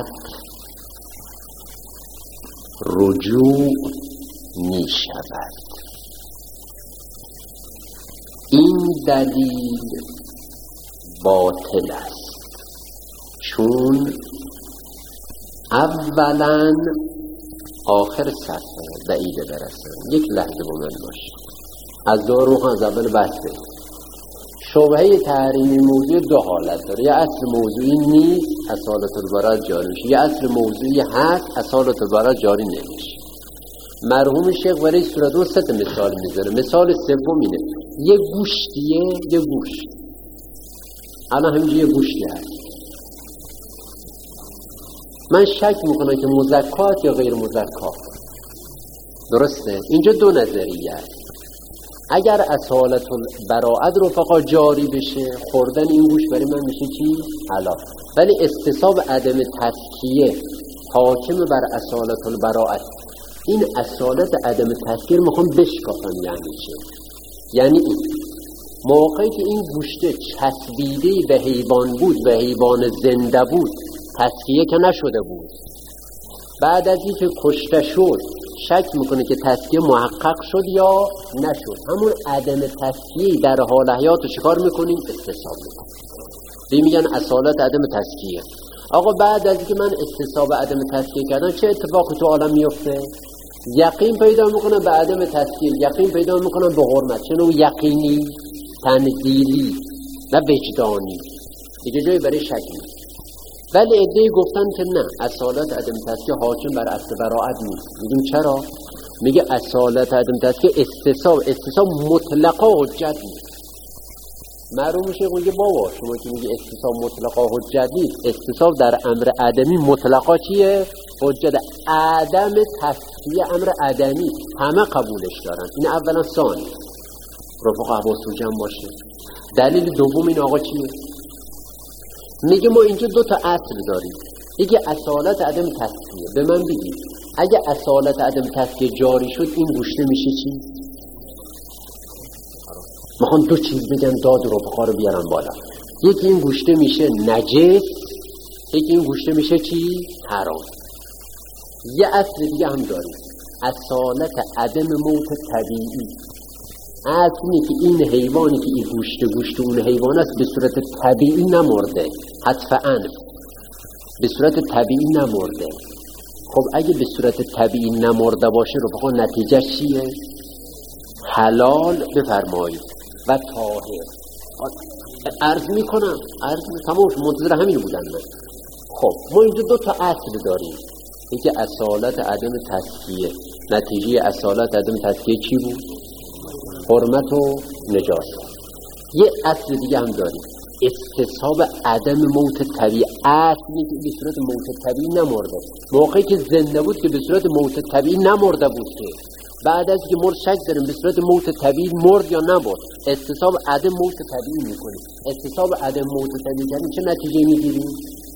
S2: رجوع می شود. این دلیل باطل است، چون اولا آخر صفحه بعیده برسن. یک لحظه با من باش، از دو روح از اول بحثه. شبهه تحریمی موضوع دو حالت داره، یا اصل موضوعی نیست اصالت البراءت جاری میشه، یا اصل موضوعی هست اصالت البراءت جاری نمیشه. مرحوم شیخ برای صورت اون سه مثال میذاره. مثال سوم اینه، یه گوشتیه، یه گوشت الان همینجا یه گوشتی هست، من شک میکنم که مزکات یا غیر مزکات. درسته؟ اینجا دو نظریه است. اگر اصالت البراءت رو فقط جاری بشه، خوردن این گوشت برای من میشه چی؟ حلال. ولی استصحاب عدم تزکیه حاکم بر اصالت البراءت. این اصالت عدم تزکیه میخوام بشکافم. یعنی چه؟ یعنی این موقعی که این گوشت چسبیده به حیوان بود، به حیوان زنده بود، تزکیه که نشده بود، بعد از اینکه کشته شد شک میکنه که تزکیه محقق شد یا نشد. همون عدم تزکیه در حال حیات رو چیکار میکنیم؟ استصحاب میکنیم. دی میگن اصالت عدم تزکیه. آقا بعد از اینکه من استصحاب عدم تزکیه کردم چه اتفاقی تو عالم میفته؟ یقین پیدا میکنم به عدم تزکیه، یقین پیدا میکنم به حرمت. چنو یقینی تنزیلی نه وجدانی، دیگه جایی برای شک نیست. ولی عده‌ای گفتن که نه، اصالت عدم تزکیه حاکم بر اصل براءت نیست. میگیم چرا؟ میگه اصالت عدم تزکیه استصحاب استصحاب مطلقا حجت نیست. معلوم میشه میگه بابا شما که میگه استصحاب مطلقا حجت نیست، استصحاب در امر عدمی مطلقا چیه؟ حجت. عدم تزکیه امر عدمی همه قبولش دارن. این اولا. ثانی رفقا حواستون جمع باشه. دلیل دوم این آقا چیه؟ میگه ما اینجا دو تا اصل داریم. یکی اصالت عدم تزکیه. به من بگید اگه اصالت عدم تزکیه جاری شد این گوشته میشه چی؟ میخوان دو چیز بگن داد رفقا رو بیارن بالا. یکی این گوشته میشه نجس، یکی این گوشته میشه چی؟ حرام. یه اصل دیگه هم داریم، اصالت عدم موت طبیعی. اصلی که این حیوانی که این گوشت گوشت اون حیوان است به صورت طبیعی نمرده، حتف انف به صورت طبیعی نمرده. خب اگه به صورت طبیعی نمرده باشه رفقا نتیجه چیه؟ حلال بفرمایید و طاهر. عرض میکنم عرض تمام منتظر همین بودن من. خب ما اینجا دو تا اصل داریم. یکی اصالت عدم تزکیه. نتیجه اصالت عدم تزکیه چی بود؟ حرمت و نجاست. یه اصل دیگه هم داریم، استصحاب عدم موت طبیعی. اصلی که به صورت موت طبیعی نمرده، موقعی که زنده بود که به صورت موت طبیعی نمرده بود، که بعد از که مرد شک داریم به صورت موت طبیعی مرد یا نمرد، استصحاب عدم موت طبیعی میکنیم. استصحاب عدم موت طبیعی کردیم چه نتیجه میگیریم؟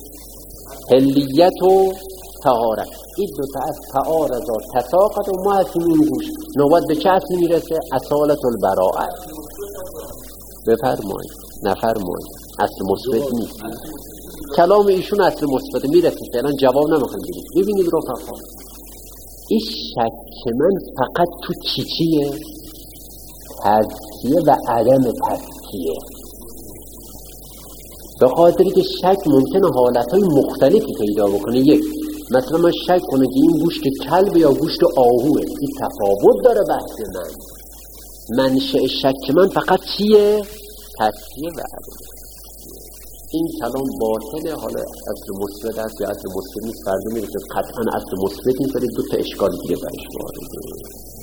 S2: حلیت و طهارت. این دو تا از تعارض و تساقط و ما هستیم این گوش. نوبت به چه اصلی میرسه؟ اصالت البراءت. بفرمایید. نفرمایید. اصل مثبت نیست. کلام ایشون اصل مثبت میرسه. فعلا جواب نمیخوایم بدیم. ببینید رفقا، این شک من فقط تو چی چیه؟ تزکیه و عدم تزکیه. به خاطری که شک ممکنه حالتهای مختلفی پیدا بکنه. یک، مثلا من شک کنه که این گوشت کلب یا گوشت آهوه، این تفاوت داره بحث من. منشأ شک من فقط چیه؟ تصفیه و عدم. این کلام باطله. حالا اصل مثبت است یا اصل مثبت نیست فرض میره که قطعا اصل مثبت نیست، ولی دو تا اشکال دیگه برش وارده.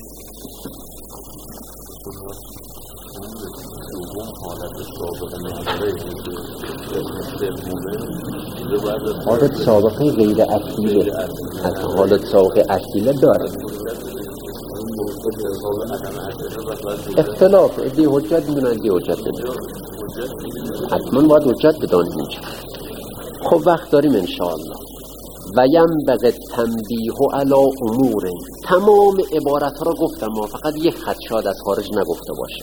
S2: حالت سابقه غیر اصیله، حالت سابقه اصیله داره اختلاف. ادی حجت میدونن، ادی حجت نمیدونن، حتما باید حجت بدانیم اینجا. خب وقت داریم انشاءالله. و ینبغی التنبیه علی امور. تمام عبارت ها را گفتم، ما فقط یک خط شاید از خارج نگفته باشه.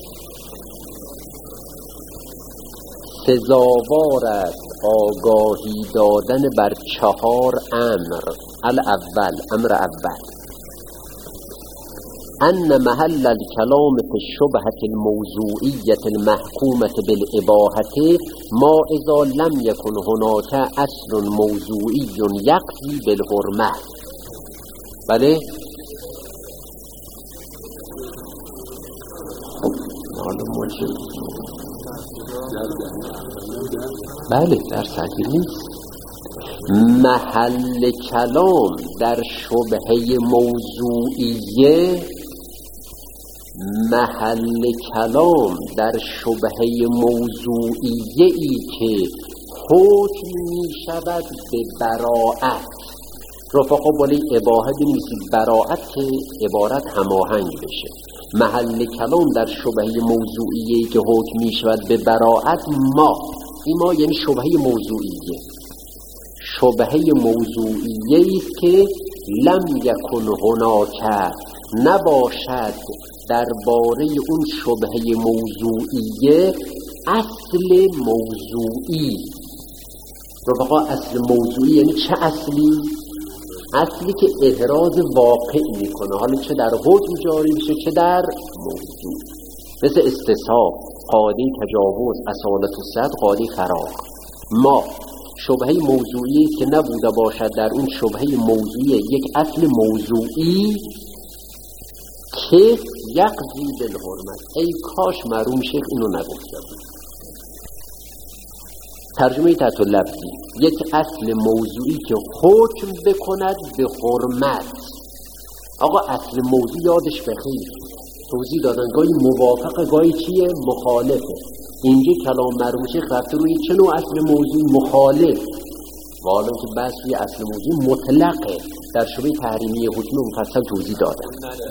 S2: سزاوار است آگاهی دادن بر چهار امر. الاول، امر اول، ان محل الكلام في الشبهة الموضوعية المحكومة بالإباحة ما اذا لم يكن هناك اصل موضوعي يقضي بالحرمة. بله؟ خب معلوم باشه. بله در صحیح نیست. محل کلام در شبهه موضوعیه، محل کلام در شبهه موضوعیه ای که حکم می شود به براعت. رفقا بالی اباحه بنویسید براعت که عبارت هماهنگ بشه. محل کلام در شبهه موضوعیه ای که حکم می شود به براعت ما، این ما یعنی شبهه موضوعیه. شبهه موضوعیه است که لم یکن هناک، نباشد درباره اون شبهه موضوعیه اصل موضوعی. رفقا اصل موضوعی یعنی چه اصلی؟ اصلی که احراز واقع میکنه، حالا چه در حکم جاری میشه چه در موضوع. مثل استصحاب، قاعده تجاوز، اصالت الصد، قاعده فراغ. ما شبهه موضوعی که نبوده باشد در اون شبهه موضوعی یک اصل موضوعی که یقضی بالحرمت. ای کاش مرحوم شیخ اینو نگفته بود. ترجمه تحت لفظی، یک اصل موضوعی که حکم بکند به حرمت. آقا اصل موضوع یادش بخیر، توضیح دادن گاهی موافق گاهی چیه؟ مخالفه. اینجا کلام مرحوم شیخ رفته روی چه نوع اصل موضوعی؟ مخالف. و حالا که بحث روی اصل موضوع مطلقه، در شبه تحریمی حکم مفصل توضیح دادن.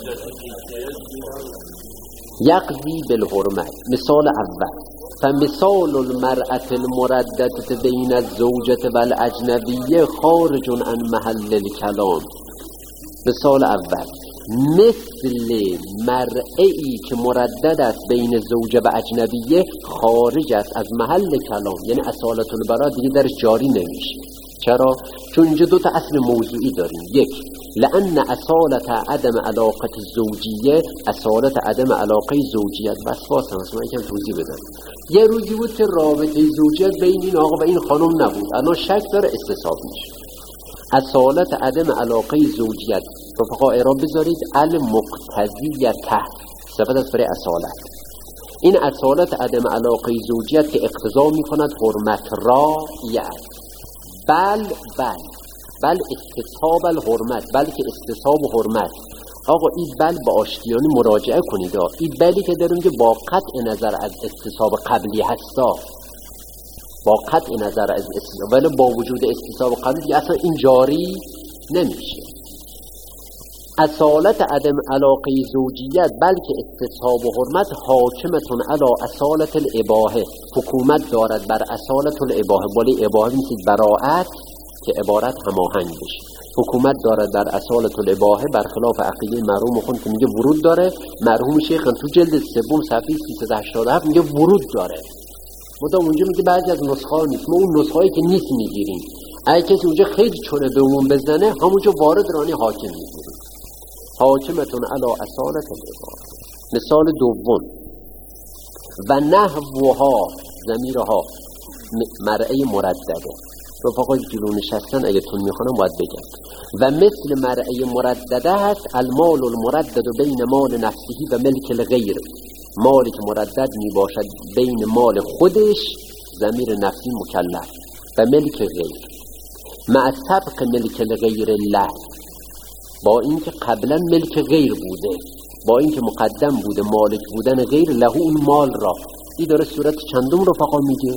S2: یقضی بالحرمت. مثال اول، فمثال المرأة المرددة بین الزوجة والاجنبیه خارج عن محل الکلام. مثال اول، مثل مرئی که مردد است بین زوجه و اجنبیه خارج است از محل کلام، یعنی اصالت البراء دیگه درش جاری نمیشه. چرا؟ چون اینجا دو تا اصل موضوعی داریم. یک، لأن اصالت عدم علاقت زوجیه، اصالت عدم علاقه زوجیت وسواس هست. من یکم توضیح بدم. یه روزی بود که رابطه زوجیت بین این آقا و این خانم نبود، الان شک داره، استصحاب میشه. اصالت عدم علاقه زوجیت، رفقا اعراب بذارید المقتضیت، صفت از برای اصالت. این اصالت عدم علاقه زوجیت که اقتضا میکند حرمت را یعد. بل بل بل استصحاب الحرمت، بل که استصحاب حرمت. آقا این بل با آشتیانی مراجعه کنید. این بلی که داریم که با قطع نظر از استصحاب قبلی هستا، با قطع نظر از استصحاب، ولی با وجود استصحاب قبلی اصلا این جاری نمیشه. اصالت عدم علاقه زوجیت بلکه استصحاب و حرمت حاکمتون علی اصالت الاباحه، حکومت دارد بر اصالت الاباحه. ولی اباحه میشه براعت که عبارت هماهنگ بشه. حکومت دارد در اصالت الاباحه، برخلاف عقیده مرحوم خون که میگه ورود داره. مرحوم شیخ تو جلد سوم صفحه سیصد و هشتاد و هفت میگه ورود داره. مدام اونجا میگه بعضی از نسخه ها نیست، ما اون نسخه هایی که نیست میگیریم. اگه کسی اونجا خیلی چونه به اون بزنه، همونجا وارد رانی حاکم میگیریم. حاکمتون علی اصالت الاباحه. مثال دوم، و نحوها، ضمیرها، مرعه مردده. رفقای جلو نشستن اگه تون میخوانم باید بگم. و مثل مرعه مردده هست المال المردد بین مال نفسهی و ملک الغیر. مالی که مردد می باشد بین مال خودش ضمیر نفسی مکلف و ملک غیر مع سبق ملک الغیر الله، با اینکه قبلا ملک غیر بوده، با اینکه مقدم بوده مالک بودن غیر له اون مال را. این داره صورت چندم رفقا میگه؟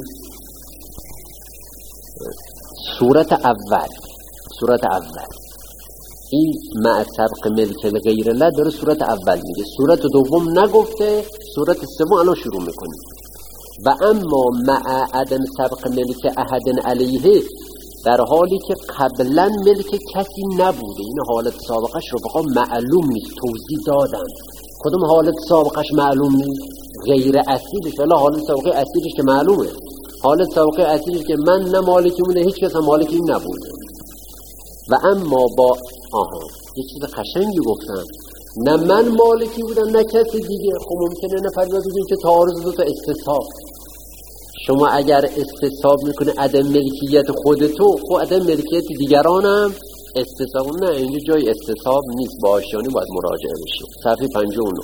S2: صورت اول صورت اول این مع سبق ملک الغیر الله داره صورت اول میگه. صورت دوم نگفته، صورت سوم الان شروع میکنیم. و اما مع عدم سبق ملک احد علیه، در حالی که قبلا ملک کسی نبوده. این حالت سابقش رفقا معلوم نیست، توضیح دادم. کدوم حالت سابقش معلوم نیست؟ غیر اصیلش. ولی حالت سابقه اصیلش که معلومه. حالت سابقه اصیلش که من نه مالکی بوده، هیچ کس هم مالکی نبوده. و اما با آها یه چیز قشنگی گفتم، نه من مالکی بودم نه کسی دیگه. خب ممکنه نفر بگه که تعارض دو تا استصحاب. شما اگر استصحاب میکنه عدم ملکیت خودتو، خب عدم ملکیت دیگرانم استصحاب. نه اینجا جای استصحاب نیست، با آشیانی باید مراجعه بشه. صفحه پنجاه و نه.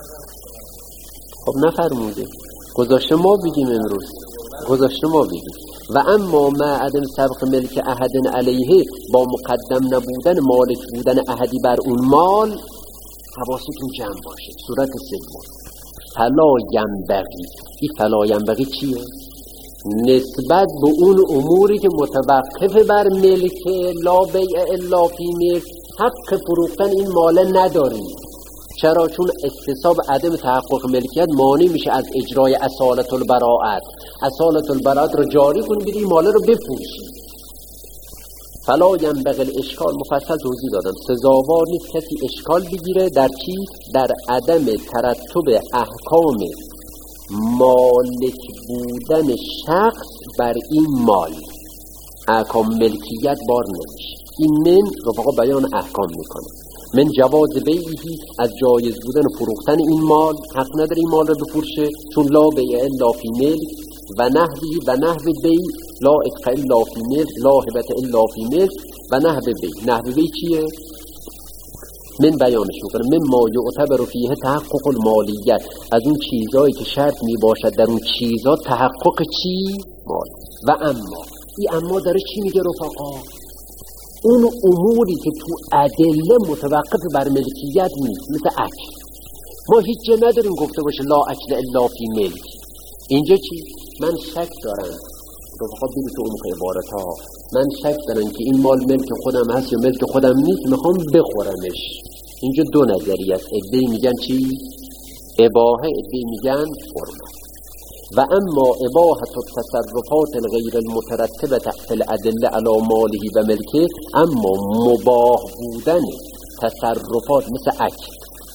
S2: خب نفرموده، گذاشته ما بگیم امروز، گذاشته ما بگیم. و اما ما عدم سبق ملک احد علیه، با مقدم نبودن مالک بودن احدی بر اون مال، حواستون جمع باشه. صورت سوم فلا ینبغی. این فلا ینبغی چیه؟ نسبت به اون اموری که متوقف بر ملک لا بیع الا فی ملک، حق فروختن این مال نداری. چرا؟ چون استصحاب عدم تحقق ملکیت مانع میشه از اجرای اصالت البراءت. اصالت البراءت رو جاری کنی، بدی مال رو بفروشی. فلا ینبغی الاشکال، مفصل توضیح دادم. سزاوار نیست کسی اشکال بگیره در چی؟ در عدم ترتب احکام مالک بودن شخص بر این مال. احکام ملکیت بار نمیشه. این من رفقا بیان احکام میکنه. من جواز بیعی، از جایز بودن فروختن این مال. حق نداره این مال رو بفروشه، چون لا بیع الا فی ملک. و نحوی و نحو بیع لا اتق الا فی ملک، لا هبت الا فی ملک. و نحو بیع، نحو بیع چیه؟ من بیانش میکنه. من ما یعتبر فیه تحقق المالیت، از اون چیزایی که شرط میباشد در اون چیزا تحقق چی؟ مال. و اما این اما داره چی میگه رفقا؟ اون اموری که تو ادله متوقف بر ملکیت نیست، مثل اکل. ما هیچ جا نداریم گفته باشه لا اکل الا فی ملک. اینجا چی؟ من شک دارم رفقا، بیرو تو اون عبارت ها، من شک دارم که این مال ملک خودم هست یا ملک خودم نیست، میخوام بخورمش. اینجا دو نظریه است. عده‌ای میگن چی؟ اباحه، عده‌ای میگن حرمت. و اما اباحه التصرفات الغیر المترتبه فی الادله علی ماله و ملکه، اما مباح بودن تصرفات مثل اکل،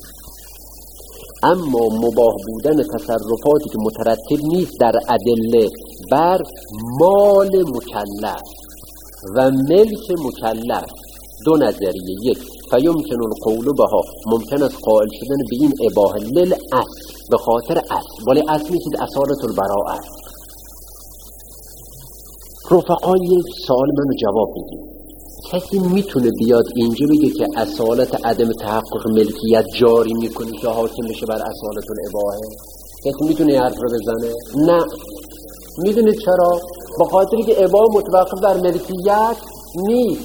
S2: اما مباح بودن تصرفاتی که مترتب نیست در ادله بر مال مکلف و ملک مکلف، دو نظریه. یک، فیمکن القول بها، ممکن است قائل شدن به این اباحه للاصل، به خاطر اصل. ولی اصل نیست، اصالت البراءه. رفقای سوال منو جواب بدید. کسی میتونه بیاد اینجا بگه که اصالت عدم تحقق ملکیت جاری میکنه که حاکم بشه بر اصالت الاباحه؟ کسی میتونه این حرف رو بزنه؟ نه. میدونید چرا؟ به خاطری که اباحه متوقف بر ملکیت نیست.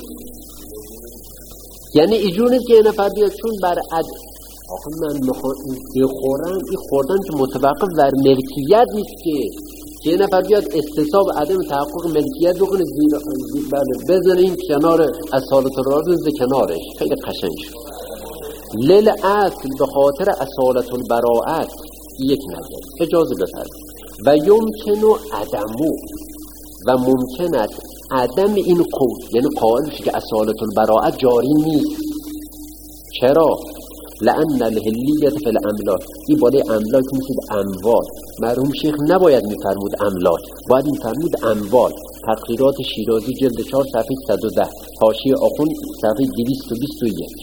S2: یعنی ایجور نیست که یه نفر بیاد چون بر عد آخه من میخوام بخورم، این خوردن که متوقف بر ملکیت نیست که که یه نفر بیاد استصحاب عدم تحقق ملکیت بکنه، زیر بله بزنه این کنار اصالت را بزنه کنارش. خیلی قشنگ شد. لیل اصل به خاطر اصالت البراءت. یک نظر اجازه بفرمایید. و یمکنو عدمو، و ممکن است عدم این قول، یعنی قائل بشه که اصالت البراءت جاری نیست. چرا؟ لأن الهلیت فی الاملاک، این بالای املاک میشید اموال. مرحوم شیخ نباید میفرمود املاک، باید میفرمود اموال. تقریرات شیرازی جلد چهار صفحه صد و ده، حاشیه آخوند صفحه دویست و بیست و یک.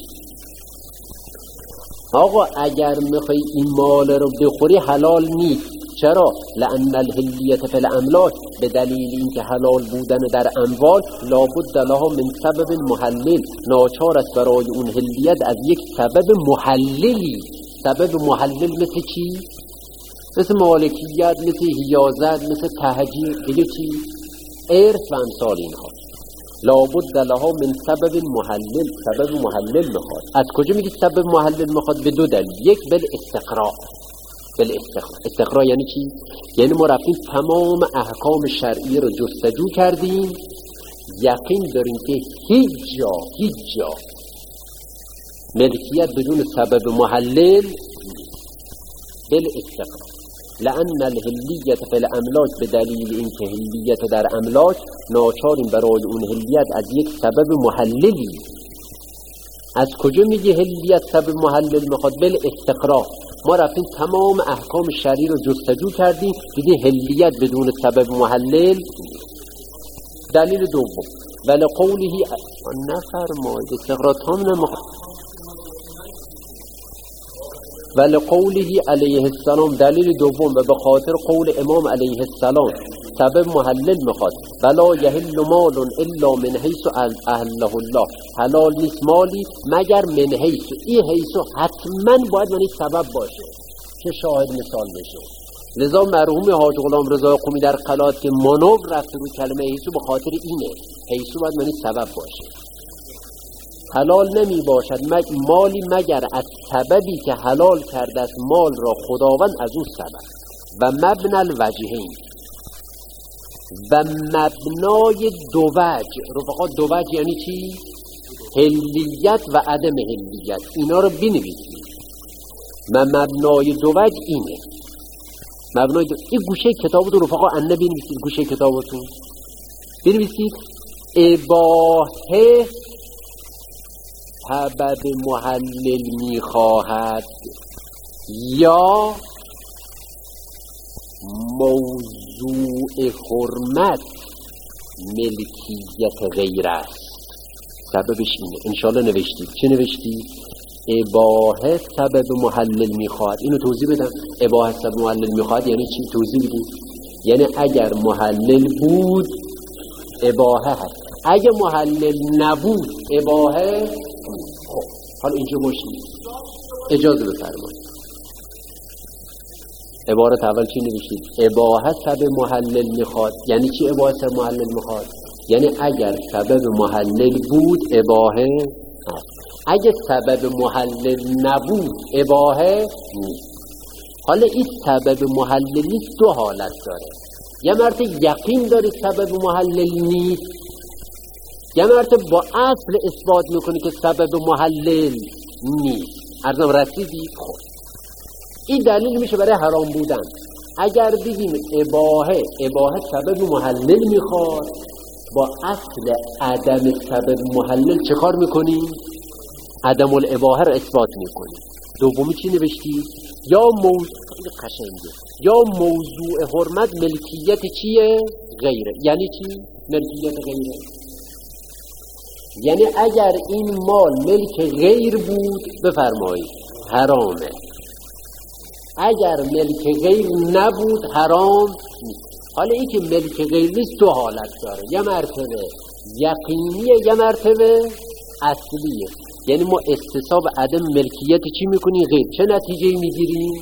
S2: آقا اگر میخوای این مال رو بخوری حلال نیست. چرا؟ لأن الهلیت فی الاملاک، به دلیل اینکه حلال بودن در اموال لابد لها من سبب محلل، ناچار است برای اون حلیت از یک سبب محللی. سبب محلل مثل چی؟ مثل مالکیت، مثل حیازت، مثل تهجیر، دیگه چی؟ ارث و امثال اینها. لابد لها من سبب محلل، سبب محلل میخواد. از کجا میگی سبب محلل میخواد؟ به دو دلیل. یک بل استقراء. بل استقراء. استقراء یعنی چی؟ یعنی ما رفتیم تمام احکام شرعی رو جستجو کردیم، یقین داریم که هیچ جا هیچ جا ملکیت بدون سبب محلل. بل استقراء. لأن الهلیت فی الاملاک، به دلیل اینکه هلیت در املاک ناچاریم برای اون هلیت از یک سبب محللی. از کجا میگه هلیت سبب محلل میخواد؟ بل استقراء. ما رفتیم تمام احکام شرعی رو جستجو کردیم، دیدی هلیت بدون سبب محلل. دلیل دوم ولی قوله نفرماید استقراء تام نمیخواد. ولی قوله علیه السلام، دلیل دوم و به خاطر قول امام علیه السلام سبب محلل میخواد. ولا یحل مال الا من حیث احله الله، حلال نیست مالی مگر من حیث. این حیث حتما باید منی سبب باشه که شاهد مثال بشه. لذا مرحوم حاج غلام رضا قمی در قلات که منو رفت رو کلمه حیث به خاطر اینه. حیث باید منی سبب باشه. حلال نمی باشد مالی مگر از سببی که حلال کرده است مال را خداوند از اون سبب. و مبنى الوجهین، و مبنای دو وجه. رفقا دو وجه یعنی چی؟ هلیت و عدم هلیت. اینا رو بنویسید. و مبنای دو وجه اینه. مبنای دو... این گوشه کتابتون رفقا انه بنویسید. گوشه کتابتون بنویسید اباحه سبب محلل میخواهد یا موضوع حرمت ملکیت غیر است. سببش اینه. انشالله نوشتید. چه نوشتید؟ اباحه سبب محلل میخواهد. اینو توضیح بدم. اباحه سبب محلل میخواهد یعنی چی؟ توضیح بدید. یعنی اگر محلل بود اباحه هست، اگه محلل نبود اباحه. خب حالا اینجا باشید، اجازه بفرمایید. عبارت اول چی نوشتید؟ اباحه سبب محلل میخواد. یعنی چی اباحه سبب محلل میخواد؟ یعنی اگر سبب محلل بود اباحه هست، اگه سبب محلل نبود اباحه نیست. حالا این سبب محلل نیست دو حالت داره. یه مرتبه یقین داری سبب محلل نیست، یه مرتبه با اصل اثبات میکنی که سبب محلل نیست. عرضم رسیدی؟ خود این دلیل میشه برای حرام بودن. اگر بگیم اباحه اباحه سبب محلل میخواد، با اصل عدم سبب محلل چه کار میکنیم؟ عدم الاباحه رو اثبات میکنیم. دومی چی نوشتی؟ یا موضوع قشنگه، یا موضوع حرمت ملکیت چیه؟ غیره. یعنی چی؟ ملکیت غیره. یعنی اگر این مال ملک غیر بود بفرمایید حرامه، اگر ملک غیر نبود حرام نیست. حالا این که ملک غیر نیست دو حالت داره. یه مرتبه یقینیه، یه مرتبه اصلیه. یعنی ما استصحاب عدم ملکیت چی میکنیم؟ غیر. چه نتیجه میگیریم؟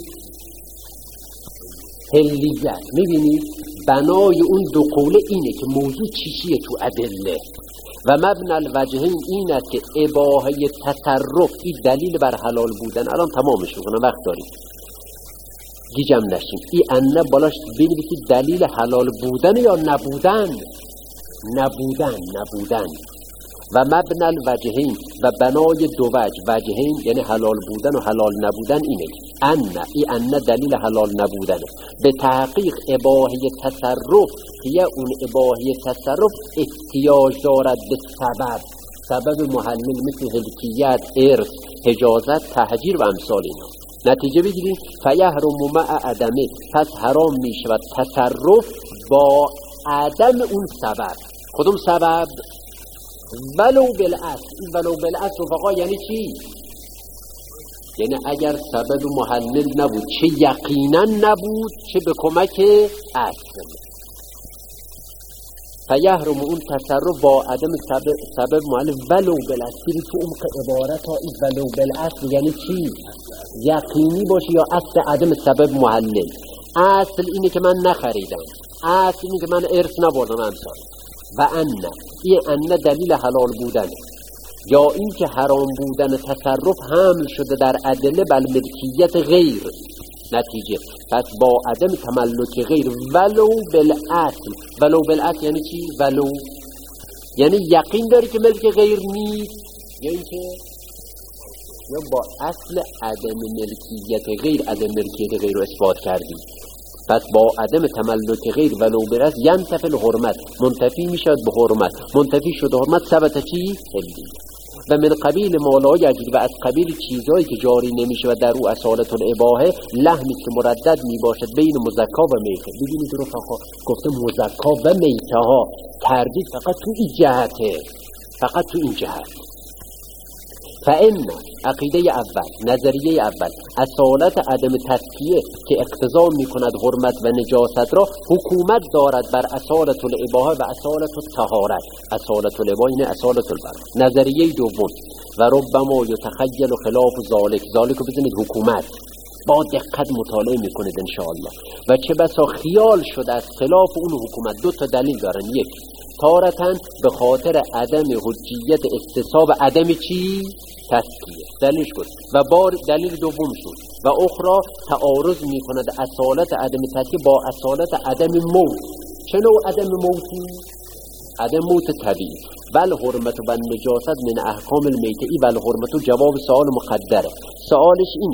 S2: هلیت. میبینید بنای اون دو قوله اینه که موضوع چیشیه تو ادله. و مبنى الوجهین این است که اباحه تصرف، این دلیل بر حلال بودن. الان تمامش میکنم وقت داریم گیجم نشیم. این انه بالاش بنویسید دلیل حلال بودن یا نبودن. نبودن نبودن. و مبنى الوجهین و بنای دو وجه. وجهین یعنی حلال بودن و حلال نبودن اینه. انه این انه دلیل حلال نبودنه. به تحقیق اباحه تصرف که اون اباحه تصرف احتیاج دارد به سبب. سبب محلل مثل هلکیت، ارث، حجازت، تهجیر و امثال اینا. نتیجه بگیریم فیحرم مع عدمه، پس حرام می شود تصرف با عدم اون سبب. کدوم سبب؟ ولو بالاصل. این ولو بالاصل رفقا یعنی چی؟ یعنی اگر سبب محلل نبود، چه یقینا نبود چه به کمک اصل. فیحرم اون تصرف با عدم سبب, سبب معلم ولو بالاصل. تو اون عبارت ها این ولو بالاصل یعنی چی؟ یقینی باشه یا اصل عدم سبب معلل. اصل اینه که من نخریدم، اصل اینه که من ارث نبردم امثال. و ان این ان دلیل حلال بودنه، یا این که حرام بودن تصرف حمل شده در ادله بل ملکیت غیر. نتیجه پس با عدم تملک غیر ولو بالاصل. ولو بالاصل یعنی چی؟ ولو یعنی یقین داری که ملک غیر نیست، یا این که یا با اصل عدم ملکیت غیر عدم ملکیت غیر رو اثبات کردی. پس با عدم تملک غیر ولو بالاصل ینتفی الحرمت، منتفی میشد به حرمت. منتفی شد حرمت ثبت چی؟ حلی. و من قبیل ما لا یجری، و از قبیل چیزهایی که جاری نمیشه و در او اصالت الاباحه لحمی که مردد میباشد بین مزکا و میته. ببینید رفقا گفته مزکا و میته ها، تردید فقط تو این جهته، فقط تو این جهت. فإن عقیده اول، نظریه اول، اصالت عدم تزکیه که اقتضا میکند حرمت و نجاست را حکومت دارد بر اصالت الاباحه و اصالت الطهارت. اصالت الاباحه اینه اصالت البر. نظریه دوم، و ربما یتخیل خلاف ذالک. ذالک رو بزنید حکومت، با دقت مطالعه میکنید انشاءالله. و چه بسا خیال شده از خلاف اون حکومت. دو تا دلیل دارن. یک، تارتن به خاطر عدم حجیت استصحاب عدم چی؟ تزکیه. دلیلش بود. و بار دلیل دوم شد. و اخرى تعارض میکند اصالت عدم تزکیه با اصالت عدم موت. چه نوع عدم موتی؟ عدم موت طبیعی. بل حرمت و نجاست من احکام المیته‌ای. بل حرمت جواب سوال مقدره. سوالش اینه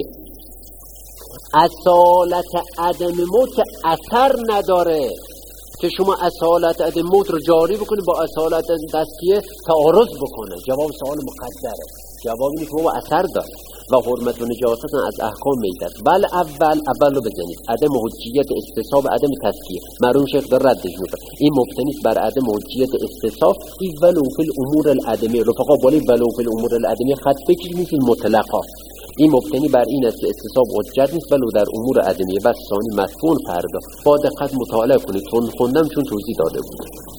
S2: اصالت عدم موت اثر نداره که شما اصالت عدم موت رو جاری بکنی با اصالت تزکیه تعارض بکنه. جواب سوال مقدره. جواب اینه که هو اثر داره و حرمت و نجاست از احکام میتر. بل اول اول رو بزنید عدم حجیت استصحاب عدم تزکیه. مرحوم شیخ در ردش میکنه این مبتنی است بر عدم حجیت استصحاب. این ولو فی الامور العدمی. رفقا بالی ولو فی الامور العدمی خط بکشید مثل مطلقا. این مبتنی بر این است که استصحاب حجت نیست ولو در امور عدمیه. بس ثانی مفهوم فردا با دقت مطالعه کنید. چون خوندم چون توضیح داده بود.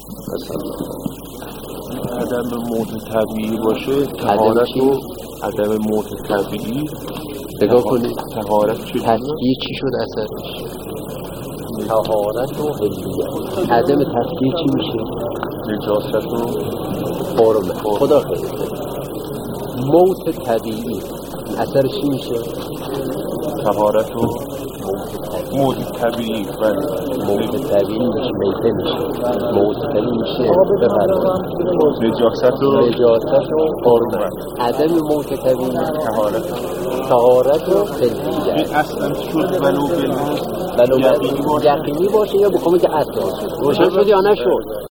S3: عدم موت طبیعی باشه طهارت و عدم موت طبیعی
S2: نگاه کنید.
S3: طهارت چی
S2: تزکیه چی شد اثرش؟ طهارت و حلیه. عدم تزکیه چی میشه؟
S3: نجاست و
S2: حرمت. خدا خیلی. موت طبیعی اثر چی میشه؟
S3: طهارت و موت طبیعی.
S2: موت طبیعی میشه میته میشه. موت طبیعی میشه
S3: نجاست و
S2: نجاست و حرمت. عدم موت طبیعی
S3: طهارت
S2: طهارت و حلیه.
S3: این اصلا شد ولو بالموت
S2: ولو یقینی باشه یا بکنه که اصلا شد. روشن شد یا نشد؟